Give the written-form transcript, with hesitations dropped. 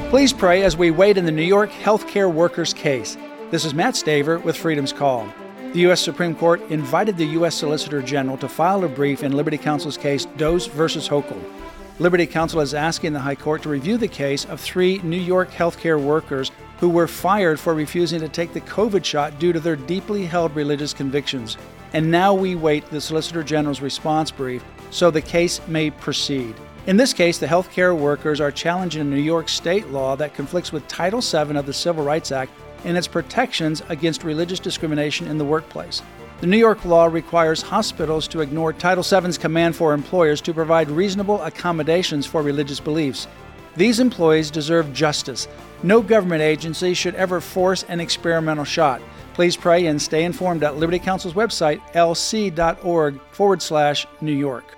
Please pray as we wait in the New York healthcare workers case. This is Matt Staver with Freedom's Call. The U.S. Supreme Court invited the U.S. Solicitor General to file a brief in Liberty Counsel's case Doe v. Hochul. Liberty Counsel is asking the High Court to review the case of 3 New York healthcare workers who were fired for refusing to take the COVID shot due to their deeply held religious convictions. And now we wait the Solicitor General's response brief so the case may proceed. In this case, the healthcare workers are challenging a New York state law that conflicts with Title VII of the Civil Rights Act and its protections against religious discrimination in the workplace. The New York law requires hospitals to ignore Title VII's command for employers to provide reasonable accommodations for religious beliefs. These employees deserve justice. No government agency should ever force an experimental shot. Please pray and stay informed at Liberty Counsel's website, lc.org/New York.